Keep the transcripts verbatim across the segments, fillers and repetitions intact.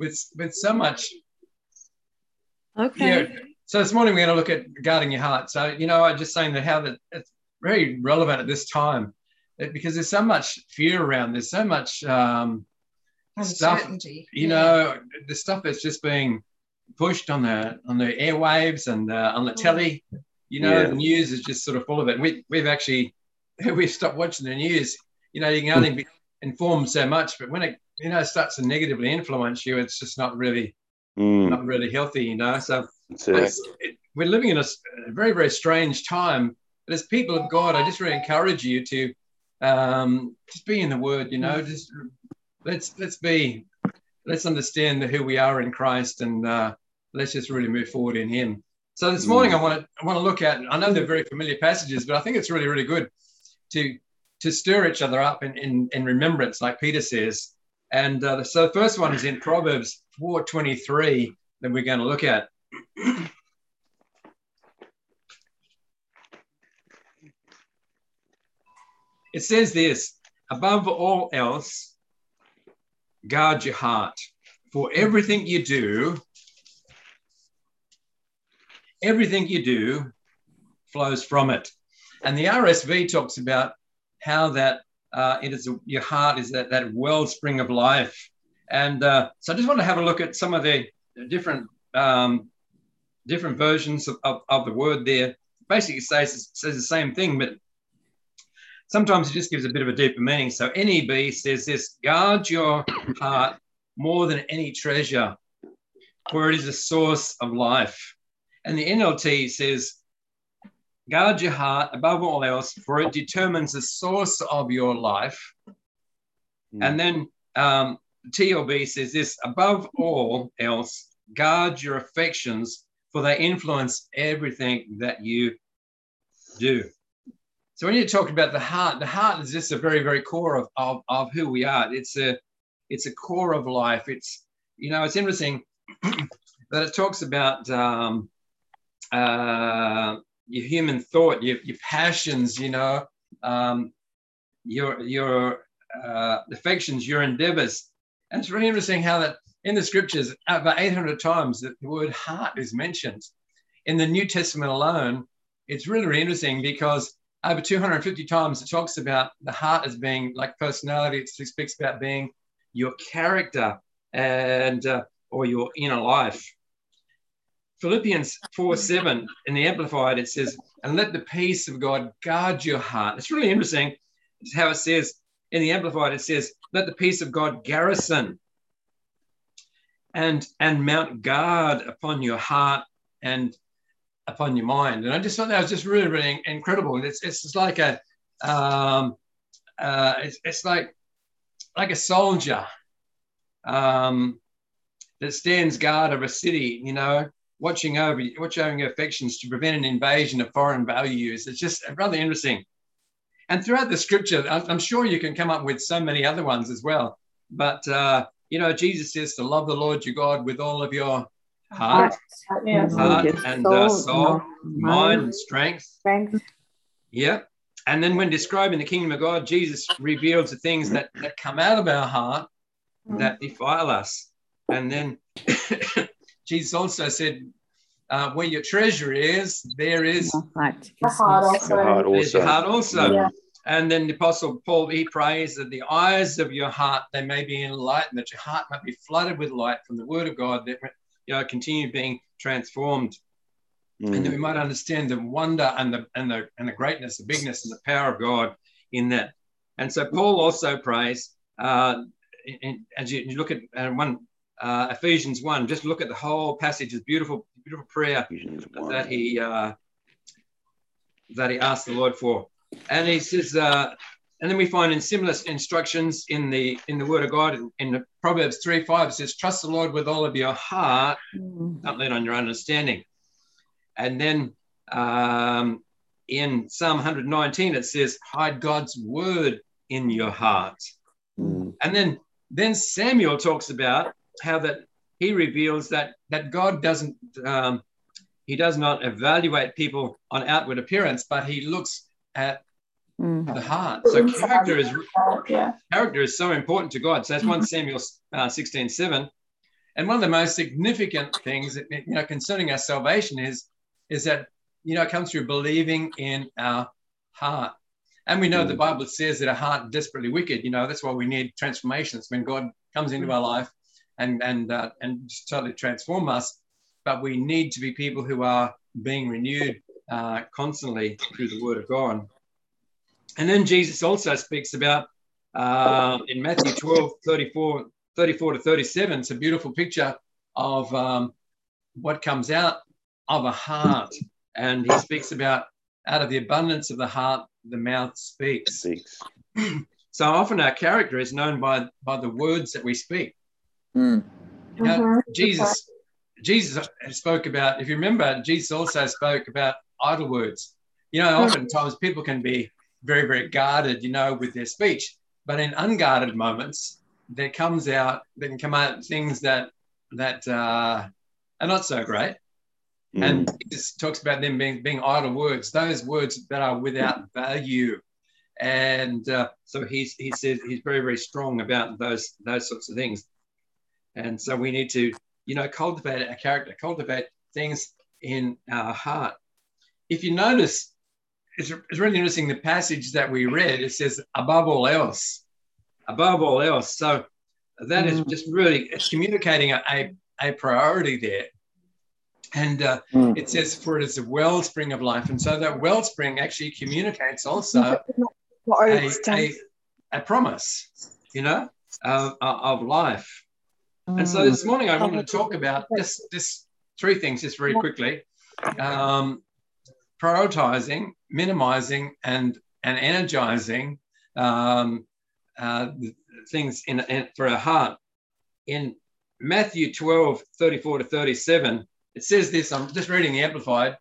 with with so much. Okay. Yeah. So this morning we're going to look at guarding your heart. So, you know, I'm just saying that how that it's very relevant at this time, that because there's so much fear around. There's so much um, stuff, you yeah. know, the stuff that's just being pushed on the on the airwaves and uh, on the telly. You know, yeah. the news is just sort of full of it. We we've actually we've stopped watching the news. You know, you can only be informed so much, but when it you know starts to negatively influence you, it's just not really mm. not really healthy. You know, so it's, it, we're living in a, a very very strange time. But as people of God, I just really encourage you to um, just be in the Word. You know, just let's let's be let's understand who we are in Christ, and uh, let's just really move forward in Him. So this morning, mm. I want to I want to look at. I know they're very familiar passages, but I think it's really really good to to stir each other up in in, in remembrance, like Peter says. And uh, so the first one is in Proverbs four twenty-three that we're going to look at. It says this: above all else, guard your heart, for everything you do. Everything you do flows from it. And the R S V talks about how that uh, it is your heart is that, that wellspring of life. And uh, so I just want to have a look at some of the different um, different versions of, of, of the word there. Basically says, says the same thing, but sometimes it just gives a bit of a deeper meaning. So N E B says this: guard your heart more than any treasure, for it is a source of life. And the N L T says, guard your heart above all else, for it determines the source of your life. Mm. And then um, T L B says this: above all else, guard your affections, for they influence everything that you do. So when you talk about the heart, the heart is just a very, very core of, of, of who we are. It's a, it's a core of life. It's, you know, it's interesting that it talks about um, Uh, your human thought, your, your passions, you know, um, your your uh, affections, your endeavors. And it's really interesting how that in the scriptures, about eight hundred times that the word heart is mentioned. In the New Testament alone, it's really, really interesting because over two hundred fifty times it talks about the heart as being like personality. It speaks about being your character and uh, or your inner life. Philippians four seven in the Amplified, it says, and let the peace of God guard your heart. It's really interesting. It's how it says in the Amplified, it says, let the peace of God garrison and, and mount guard upon your heart and upon your mind. And I just thought that was just really, really incredible. And it's, it's just like a, um, uh, it's, it's like, like a soldier um, that stands guard of a city, you know, watching over, watching over your affections to prevent an invasion of foreign values. It's just rather interesting. And throughout the scripture, I'm sure you can come up with so many other ones as well. But, uh, you know, Jesus says to love the Lord your God with all of your heart, heart, yes. heart and soul, uh, soul no, mind and strength. strength. Yeah. And then when describing the kingdom of God, Jesus reveals the things that, that come out of our heart mm. that defile us. And then Jesus also said, uh, where your treasure is, there is right. the heart also. Your heart also. Your heart also. Yeah. And then the Apostle Paul, he prays that the eyes of your heart, they may be enlightened, that your heart might be flooded with light from the word of God, that you know, continue being transformed. Mm. And that we might understand the wonder and the, and, the, and the greatness, the bigness and the power of God in that. And so Paul also prays, uh, in, in, as you, you look at uh, one, Uh, Ephesians one, just look at the whole passage. It's beautiful, beautiful prayer that he uh, that he asked the Lord for, and he says, uh, and then we find in similar instructions in the in the Word of God in, in the Proverbs three five. It says, "Trust the Lord with all of your heart, mm. don't lean on your understanding." And then um, in Psalm one nineteen, it says, "Hide God's word in your heart." Mm. And then then Samuel talks about how that he reveals that that God doesn't um, he does not evaluate people on outward appearance, but he looks at mm. the heart. So character is yeah. character is so important to God. So that's one Samuel uh, sixteen seven. And one of the most significant things, that, you know, concerning our salvation is, is that, you know, it comes through believing in our heart. And we know the Bible says that our heart is desperately wicked. You know, that's why we need transformations when God comes into our life and and uh, and just totally transform us. But we need to be people who are being renewed uh, constantly through the Word of God. And then Jesus also speaks about uh, in Matthew twelve, thirty-four, thirty-four to thirty-seven. It's a beautiful picture of um, what comes out of a heart. And he speaks about out of the abundance of the heart, the mouth speaks. Speaks. So often our character is known by, by the words that we speak. Mm. Now, Mhm. Jesus, Jesus spoke about, if you remember, Jesus also spoke about idle words. You know, oftentimes people can be very, very guarded, you know, with their speech. But in unguarded moments, there comes out, there can come out things that that uh, are not so great. Mm. And Jesus talks about them being, being idle words, those words that are without value. And uh, so he's, he says he's very, very strong about those, those sorts of things. And so we need to, you know, cultivate our character, cultivate things in our heart. If you notice, it's, it's really interesting, the passage that we read, it says, above all else, above all else. So that is just really, it's communicating a, a, a priority there. And uh, Mm. it says, for it is a wellspring of life. And so that wellspring actually communicates also a, a, a promise, you know, of, of life. And so this morning I wanted to talk about just, just three things, just very quickly. Um, prioritizing, minimizing, and, and energizing um, uh, things in, in, for our heart. In Matthew twelve, thirty-four to thirty-seven, it says this, I'm just reading the Amplified.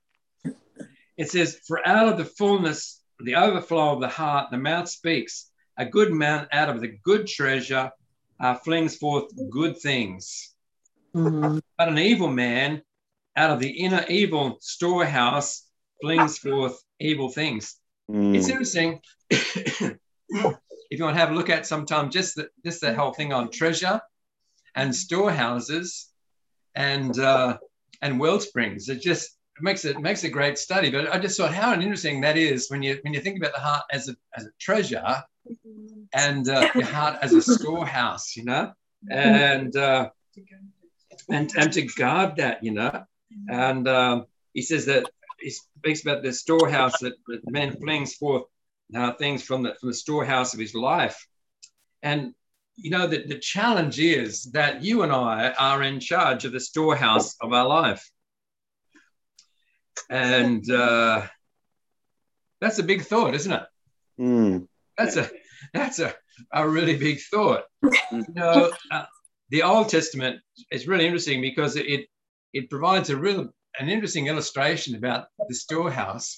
It says, for out of the fullness, the overflow of the heart, the mouth speaks. A good man out of the good treasure uh, flings forth good things. Mhm. But an evil man out of the inner evil storehouse flings forth evil things. Mm. It's interesting. If you want to have a look at sometime, just the, just the whole thing on treasure and storehouses and uh, and wellsprings. It just it makes it makes a great study. But I just thought how interesting that is when you when you think about the heart as a as a treasure and uh, your heart as a storehouse, you know, and uh, and and to guard that, you know. And um, he says that he speaks about the storehouse that, that man flings forth uh, things from the from the storehouse of his life. And you know that the challenge is that you and I are in charge of the storehouse of our life, and uh, that's a big thought, isn't it? Mm. That's a that's a, a really big thought. You know, uh, the Old Testament is really interesting because it it provides a real an interesting illustration about the storehouse.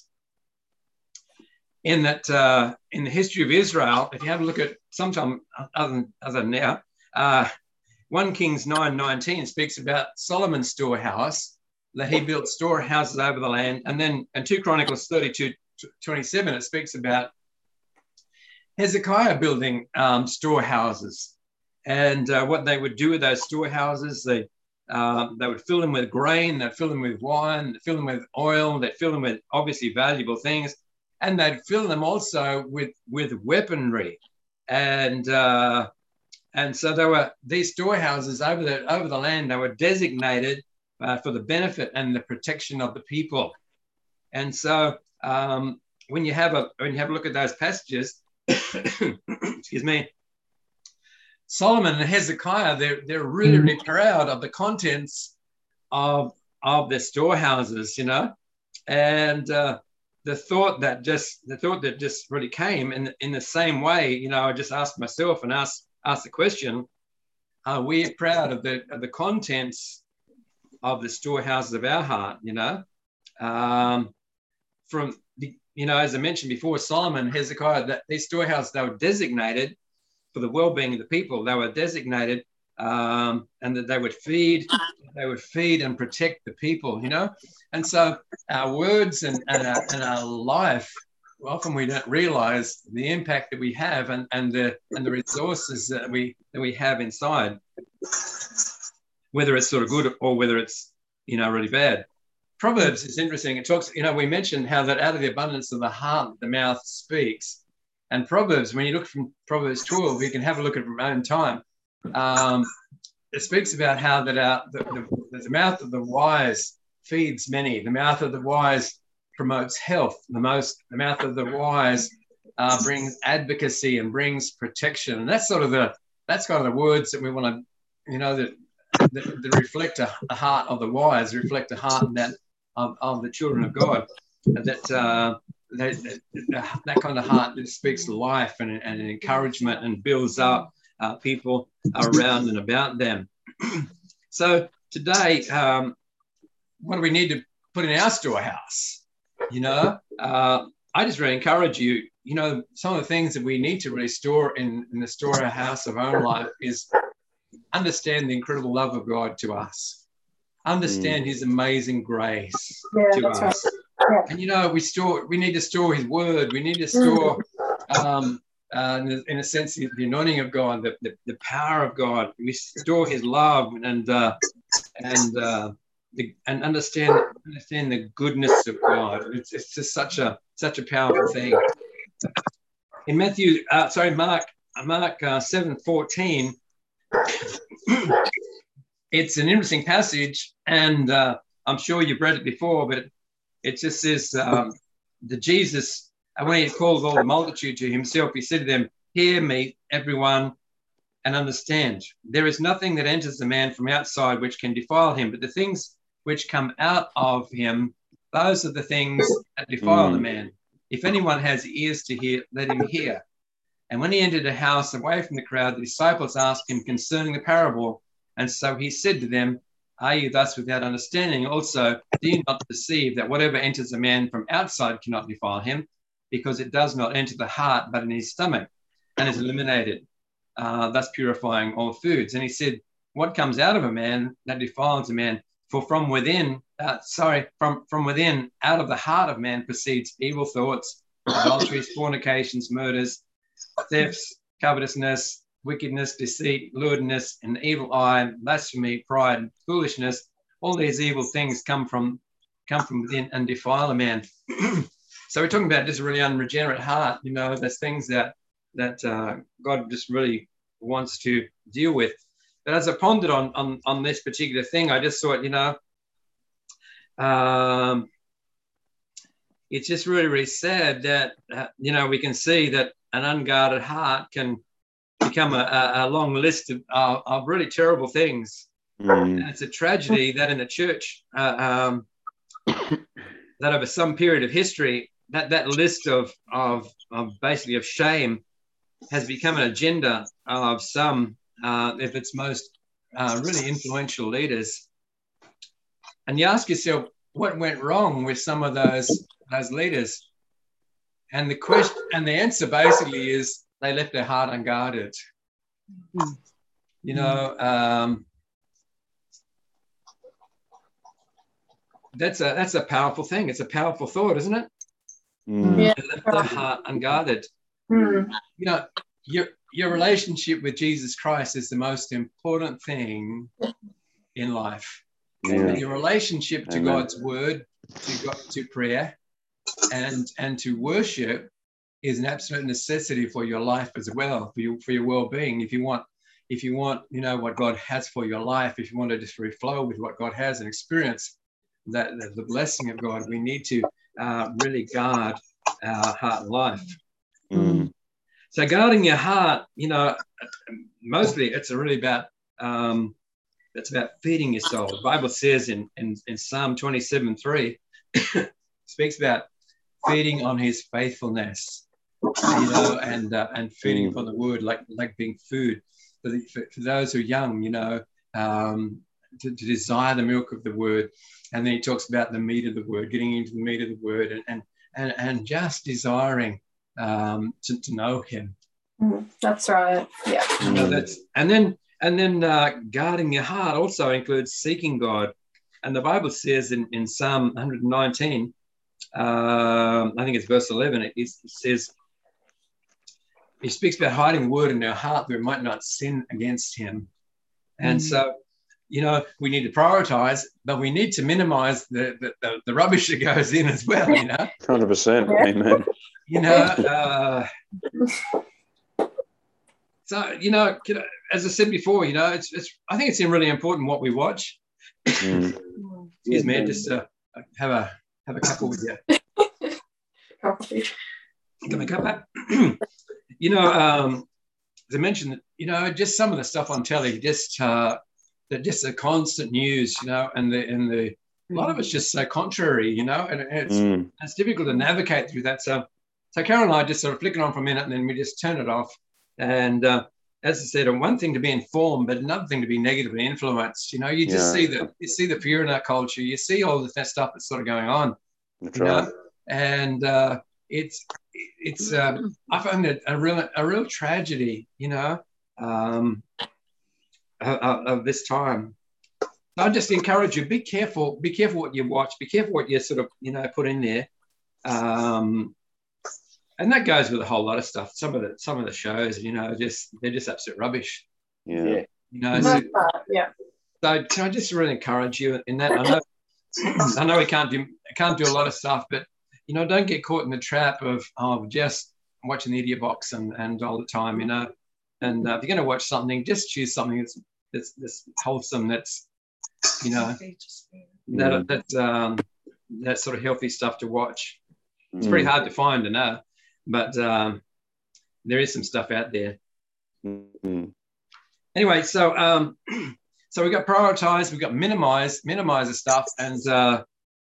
In that, uh, in the history of Israel, if you have a look at sometime other than, other than now, uh, First Kings nine nineteen speaks about Solomon's storehouse, that he built storehouses over the land. And then in Second Chronicles thirty-two twenty-seven, it speaks about Hezekiah building um, storehouses. And uh, what they would do with those storehouses, they, um, they would fill them with grain, they'd fill them with wine, they'd fill them with oil, they'd fill them with obviously valuable things. And they'd fill them also with, with weaponry. And uh, and so there were these storehouses over the, over the land, they were designated uh, for the benefit and the protection of the people. And so um, when you have a when you have a look at those passages, excuse me, Solomon and Hezekiah, they're, they're really, really proud of the contents of, of their storehouses, you know. And uh, the thought that just the thought that just really came in in the same way, you know, I just asked myself and asked asked the question: are we proud of the of the contents of the storehouses of our heart? You know, um, from the, you know, as I mentioned before, Solomon, Hezekiah, that these storehouses, they were designated for the well-being of the people. They were designated, um, and that they would feed, they would feed and protect the people. You know. And so our words and, and, our, and our life, often we don't realize the impact that we have and, and, the, and the resources that we, that we have inside. whether it's sort of good or whether it's, you know, really bad. Proverbs is interesting. It talks, you know, we mentioned how that out of the abundance of the heart, the mouth speaks. And Proverbs, when you look from Proverbs twelve, you can have a look at it from our own time. Um, it speaks about how that our, the, the, the mouth of the wise feeds many. The mouth of the wise promotes health. The most, the mouth of the wise uh, brings advocacy and brings protection. And that's sort of the, that's kind of the words that we want to, you know, that, that, that reflect a, a heart of the wise, reflect a heart that of, of the children of God. That, uh, that, that that kind of heart that speaks life and, and encouragement and builds up uh, people around and about them. So today, um, what do we need to put in our storehouse? You know, uh, I just really encourage you, you know, some of the things that we need to really store in, in the storehouse of our own life is understand the incredible love of God to us. Understand mm. his amazing grace yeah, to us. Right. Yeah. And, you know, we store, we need to store his word. We need to store, mm. um, uh, in, a, in a sense, the, the anointing of God, the, the, the power of God. We store his love and, uh, and, uh, the, and understand, understand the goodness of God. It's, it's just such a, such a powerful thing. In Matthew, uh, sorry, Mark, Mark uh, seven fourteen, it's an interesting passage, and uh, I'm sure you've read it before, but it, it just says um, that Jesus, when he called all the multitude to himself, he said to them, "Hear me, everyone, and understand. There is nothing that enters the man from outside which can defile him, but the things which come out of him, those are the things that defile mm. the man. If anyone has ears to hear, let him hear." And when he entered a house away from the crowd, the disciples asked him concerning the parable. And so he said to them, "Are you thus without understanding? Also, do you not perceive that whatever enters a man from outside cannot defile him, because it does not enter the heart, but in his stomach, and is eliminated, uh, thus purifying all foods?" And he said, "What comes out of a man, that defiles a man. For from within, uh, sorry, from, from within, out of the heart of man proceeds evil thoughts, adulteries, fornications, murders, thefts, covetousness, wickedness, deceit, lewdness, an evil eye, blasphemy, pride, foolishness. All these evil things come from come from within and defile a man." So we're talking about just a really unregenerate heart. You know, there's things that that uh, God just really wants to deal with. But as I pondered on on, on this particular thing, I just thought, you know, um, it's just really, really sad that, uh, you know, we can see that an unguarded heart can become a, a long list of, uh, of really terrible things. Mm. And it's a tragedy that in the church, uh, um, that over some period of history, that, that list of, of, of basically of shame has become an agenda of some, uh, if it's most uh, really influential leaders. And you ask yourself, what went wrong with some of those, those leaders? And the question and the answer basically is they left their heart unguarded. Mm-hmm. You know, um, that's a that's a powerful thing. It's a powerful thought, isn't it? Mm. Yeah. They left their heart unguarded. Mm. You know, your your relationship with Jesus Christ is the most important thing in life. Yeah. Your relationship to Amen. God's word, to God, to prayer, and and to worship is an absolute necessity for your life as well, for your for your well-being. If you want, if you want, you know, what God has for your life, if you want to just reflow with what God has and experience that, that the blessing of God, we need to uh, really guard our heart and life. Mm. So guarding your heart, you know, mostly it's really about um, it's about feeding your soul. The Bible says in in, in Psalm twenty-seven three speaks about feeding on his faithfulness, you know, and uh, and feeding upon the word, like like being food for, the, for, for those who are young, you know, um, to, to desire the milk of the word. And then he talks about the meat of the word, getting into the meat of the word, and and and, and just desiring um, to, to know him. Mm, that's right. Yeah. You know, that's and then and then uh, guarding your heart also includes seeking God. And the Bible says in, in Psalm one nineteen, um, I think it's verse eleven, it, it says, he speaks about hiding the word in our heart that we might not sin against him. And mm. so you know, we need to prioritize, but we need to minimize the, the, the, the rubbish that goes in as well, you know. one hundred percent. Amen. You know, uh, so, you know, as I said before, you know, it's, it's I think it's really important what we watch. Mm. Excuse me, just uh, have a have a couple with you. Coffee. Can I come back? You know, um, as I mentioned, you know, just some of the stuff on telly, just uh, that just the constant news, you know, and the and the a lot of it's just so contrary, you know, and it's Mm. it's difficult to navigate through that. So, so Carol and I just sort of flick it on for a minute, and then we just turn it off. And uh, as I said, one thing to be informed, but another thing to be negatively influenced. You know, you just Yeah. see the you see the fear in our culture. You see all of that stuff that's sort of going on. That's You right. know, and uh, it's it's um, I find it a real a real tragedy. You know, um, of, of this time. I just encourage you: be careful. Be careful what you watch. Be careful what you sort of you know put in there. Um, and that goes with a whole lot of stuff. Some of the some of the shows, you know, just they're just absolute rubbish. Yeah. You know, so, That's that, yeah. so can I just really encourage you in that? I know, I know we can't do can't do a lot of stuff, but you know, don't get caught in the trap of of just watching the idiot box and, and all the time, you know. And uh, if you're going to watch something, just choose something that's that's, that's wholesome. That's you know that that um, that sort of healthy stuff to watch. It's pretty hard to find, I know, but um, there is some stuff out there. Mm. Anyway, so um, so we got prioritize, we got minimize, minimize the stuff, and uh,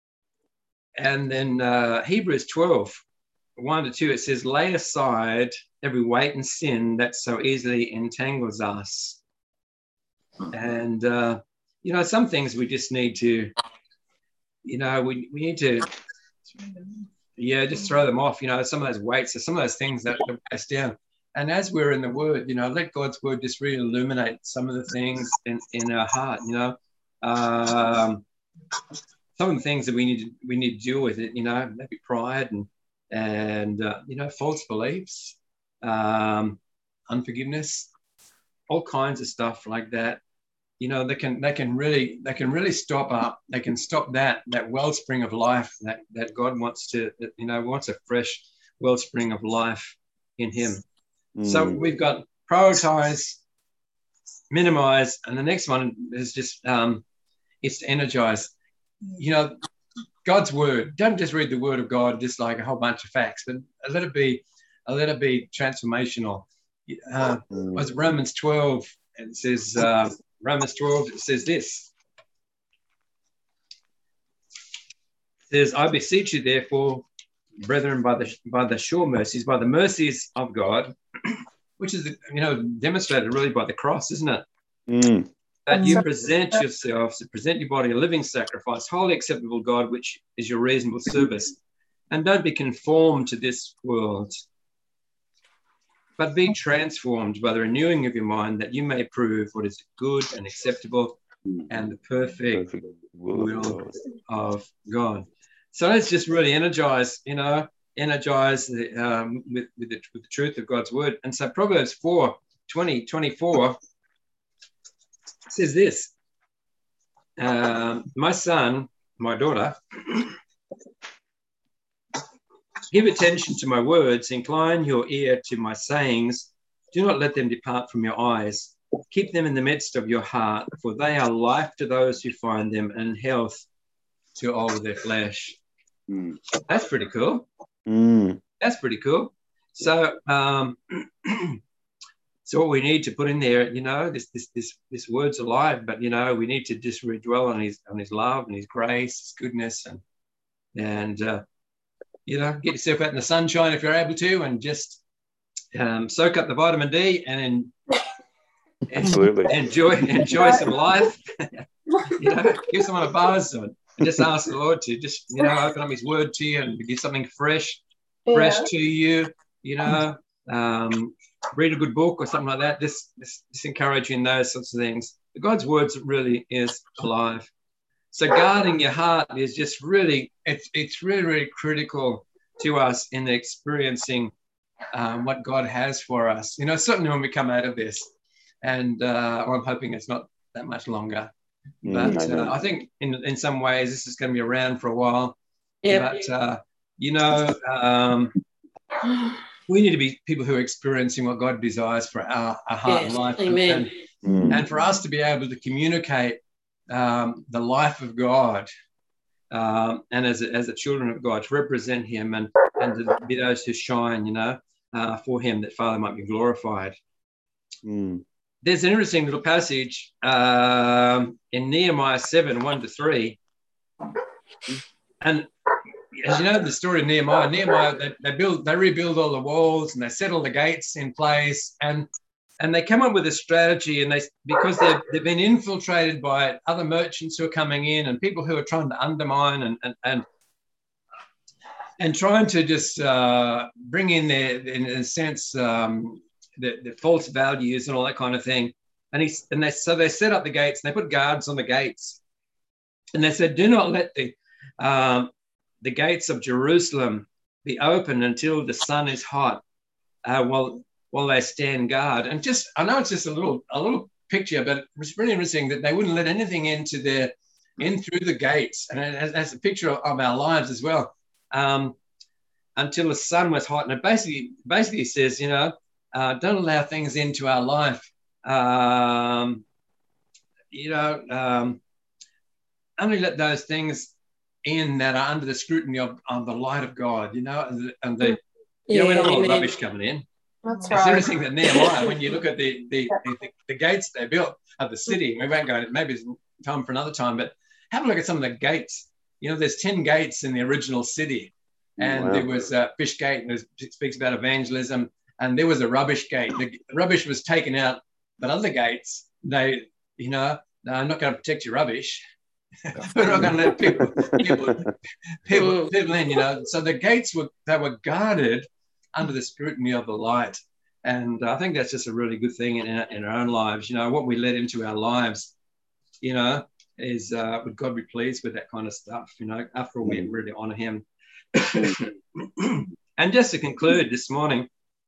and then uh, Hebrews twelve, one to two, it says, lay aside every weight and sin that so easily entangles us. And uh, you know, some things we just need to, you know, we we need to. Yeah, just throw them off, you know, some of those weights or some of those things that weigh us down. And as we're in the word, you know, let God's word just really illuminate some of the things in, in our heart, you know. Um, some of the things that we need to, we need to deal with it, you know, maybe pride and, and uh, you know, false beliefs, um, unforgiveness, all kinds of stuff like that. You know, they can they can really they can really stop up. They can stop that that wellspring of life that that God wants to that, you know wants a fresh wellspring of life in Him. Mm. So we've got prioritize, minimize, and the next one is just um, it's to energize. You know, God's word. Don't just read the word of God just like a whole bunch of facts, but let it be let it be transformational. Uh, Mm. was it Romans twelve? It says. Uh, Romans twelve, it says this. It says, I beseech you, therefore, brethren, by the by the sure mercies, by the mercies of God, which is, you know, demonstrated really by the cross, isn't it? Mm. That you present yourselves, present your body a living sacrifice, wholly acceptable God, which is your reasonable service. And don't be conformed to this world, but be transformed by the renewing of your mind, that you may prove what is good and acceptable and the perfect, Perfect will of God. So let's just really energize, you know, energize the, um, with, with, the, with the truth of God's word. And so Proverbs four, twenty, twenty-four says this, um, my son, my daughter, give attention to my words, incline your ear to my sayings. Do not let them depart from your eyes. Keep them in the midst of your heart, for they are life to those who find them and health to all their flesh. Mm. That's pretty cool. Mm. That's pretty cool. So, um, so what we need to put in there, you know, this this this this word's alive, but you know, we need to just really dwell on his on his love and his grace, his goodness, and and uh, you know, get yourself out in the sunshine if you're able to, and just um, soak up the vitamin D and, and Absolutely. enjoy enjoy some life. You know, give someone a buzz and just ask the Lord to just, you know, open up his word to you and give something fresh, fresh Yeah. to you, you know, um, read a good book or something like that. Just, just, just encourage you in those sorts of things. God's words really is alive. So guarding your heart is just really, it's, it's really, really critical to us in experiencing um, what God has for us. You know, certainly when we come out of this, and uh, I'm hoping it's not that much longer. But Mm, amen. uh, I think in, in some ways this is going to be around for a while. Yeah. But, uh, you know, um, we need to be people who are experiencing what God desires for our, our heart Yes. and life. Amen. And, Mm, and for us to be able to communicate um, the life of God um, and as a, as the children of God, to represent him and, and to be those who shine, you know, uh, for him, that Father might be glorified. mm, There's an interesting little passage um, in Nehemiah seven, one to three. And as you know, the story of Nehemiah, Nehemiah, they, they build, they rebuild all the walls and they set all the gates in place, and and they come up with a strategy, and they because they've they've been infiltrated by other merchants who are coming in and people who are trying to undermine and and and, and trying to just uh, bring in their, in a sense, um, the, the false values and all that kind of thing. And he and they so they set up the gates and they put guards on the gates, and they said, "Do not let the um, the gates of Jerusalem be open until the sun is hot, uh, while while they stand guard." And just, I know it's just a little a little picture, but it's really interesting that they wouldn't let anything into their in through the gates, and it has a picture of our lives as well, um, until the sun was hot. And it basically basically says, you know, uh, don't allow things into our life, um, you know, um, only let those things in that are under the scrutiny of, of the light of God, you know, and the, and the you know, we don't want all the rubbish coming in. That's It's right. interesting that Nehemiah, when you look at the the, the the gates they built of the city, we won't go into, maybe it's time for another time, but have a look at some of the gates. You know, there's ten gates in the original city, and wow. there was a fish gate, and it speaks about evangelism, and there was a rubbish gate. The rubbish was taken out, but other gates, they, you know, no, I'm not going to protect your rubbish. We're not going to let people, people, people, people in, you know. So the gates were, they were guarded under the scrutiny of the light. And I think that's just a really good thing in, in our own lives. You know, what we let into our lives, you know, is uh, would God be pleased with that kind of stuff? You know, after all, we really honor him. And just to conclude this morning,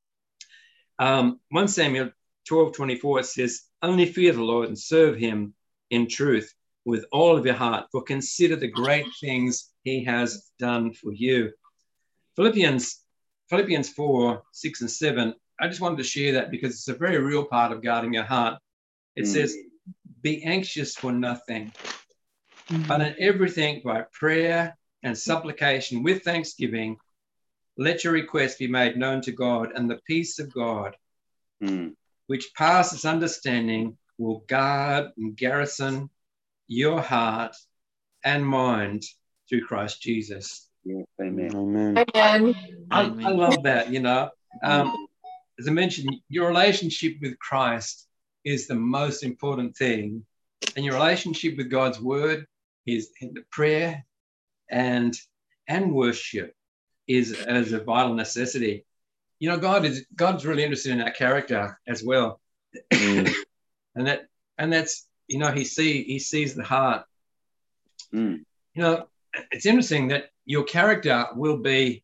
um, First Samuel twelve twenty-four, it says, "Only fear the Lord and serve him in truth with all of your heart, for consider the great things he has done for you." Philippians, Philippians four, six and seven, I just wanted to share that because it's a very real part of guarding your heart. It mm. says, "Be anxious for nothing, mm. but in everything by prayer and supplication with thanksgiving, let your requests be made known to God, and the peace of God, mm. which passes understanding, will guard and garrison your heart and mind through Christ Jesus." Yeah, amen. Amen. Amen. I, I love that, you know. Um, as I mentioned, your relationship with Christ is the most important thing. And your relationship with God's word is the prayer and, and worship is as a vital necessity. You know, God is God's really interested in our character as well. Mm. and that and that's, you know, he see he sees the heart. Mm. You know, it's interesting that your character will be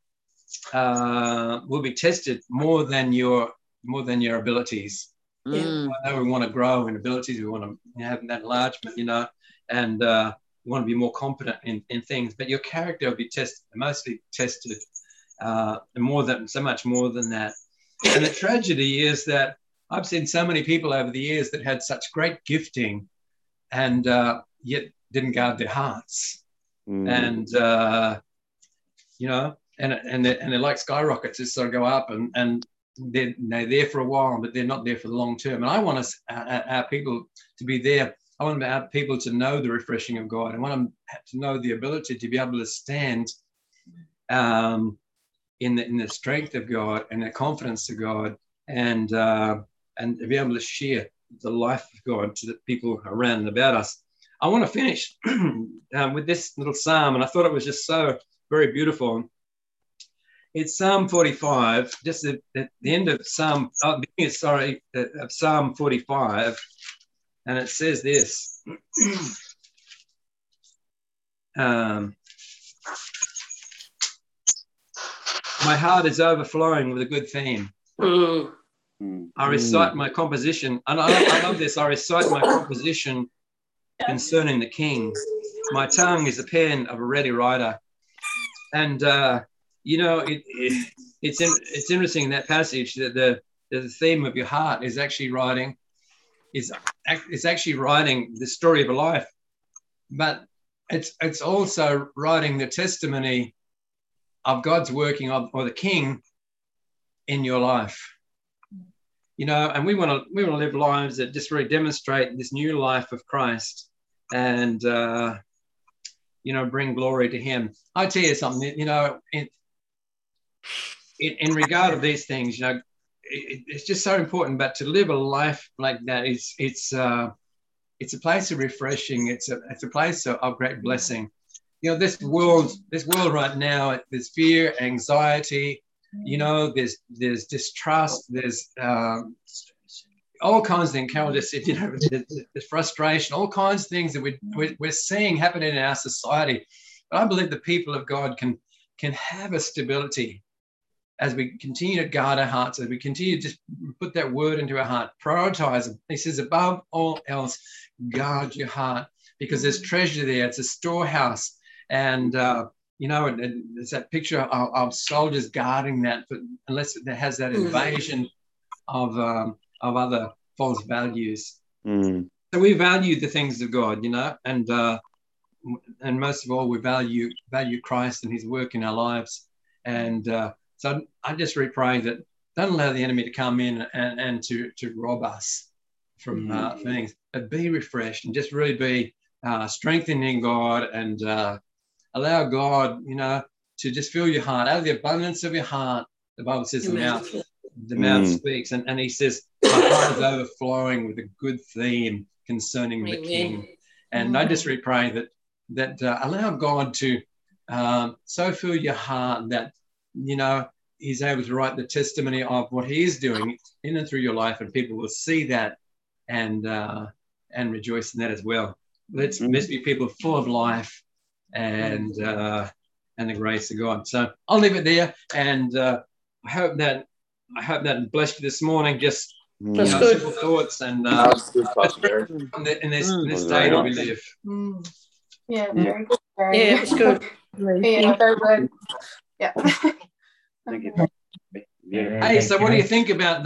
uh, will be tested more than your more than your abilities. Mm. I know we want to grow in abilities, we want to have that enlargement, you know, and uh, we want to be more competent in, in things. But your character will be tested, mostly tested, uh, and more than so much more than that. And the tragedy is that I've seen so many people over the years that had such great gifting, and uh, yet didn't guard their hearts. Mm. And, uh, you know, and and they're, and they're like skyrockets, just sort of go up, and, and they're, they're there for a while, but they're not there for the long term. And I want us, our, our people to be there. I want our people to know the refreshing of God. I want them to know the ability to be able to stand um, in, the, in the strength of God and the confidence of God, and uh, and to be able to share the life of God to the people around and about us. I want to finish um, with this little psalm, and I thought it was just so very beautiful. It's Psalm forty-five, just at, at the end of Psalm, oh, sorry, of Psalm forty-five, and it says this. um, My heart is overflowing with a good theme. Mm. I recite my composition, and I, I love this. I recite my composition concerning the king. My tongue is a pen of a ready writer. And, uh, you know, it, it, it's in, it's interesting in that passage that the, the theme of your heart is actually writing, is, is actually writing the story of a life. But it's, it's also writing the testimony of God's working of, or the king in your life. You know, and we want to we want to live lives that just really demonstrate this new life of Christ and, uh, you know, bring glory to him. I tell you something, you know, in, in, in regard of these things, you know, it, it's just so important. But to live a life like that, it's it's uh, it's a place of refreshing. It's a it's a place of, of great blessing. You know, this world, this world right now, there's fear, anxiety. You know, there's there's distrust, there's um, all kinds of things. Carol just said, you know, there's, there's frustration, all kinds of things that we, we're, we're seeing happening in our society. But I believe the people of God can can have a stability as we continue to guard our hearts, as we continue to just put that word into our heart, prioritize it. He says, above all else, guard your heart, because there's treasure there. It's a storehouse. And, uh, you know, and, and there's that picture of, of soldiers guarding that, but unless it has that invasion of um, of other false values. Mm. So we value the things of God, you know, and uh, and most of all, we value value Christ and his work in our lives. And uh, so I just really pray that don't allow the enemy to come in and, and to, to rob us from uh, things, but be refreshed and just really be uh, strengthening God and uh, allow God, you know, to just fill your heart. Out of the abundance of your heart, the Bible says the mouth, the mouth Mm. speaks. And, and he says, my heart is overflowing with a good theme concerning the Amen. king. And I just really pray that, that uh, allow God to um, so fill your heart that, you know, he's able to write the testimony of what he is doing in and through your life, and people will see that and uh, and rejoice in that as well. Let's, Mm. let's be people full of life and uh, and the grace of God. So I'll leave it there, and uh, I hope that I hope that blessed you this morning. Just you That's know, good. simple thoughts, and uh, That's good, Pastor Gary. in, the, in this in this Mm. day that we Nice. live. Mm. Yeah, very good. Very Yeah, it's good. Yeah, very good. Yeah. Thank you. Hey, so what do you think about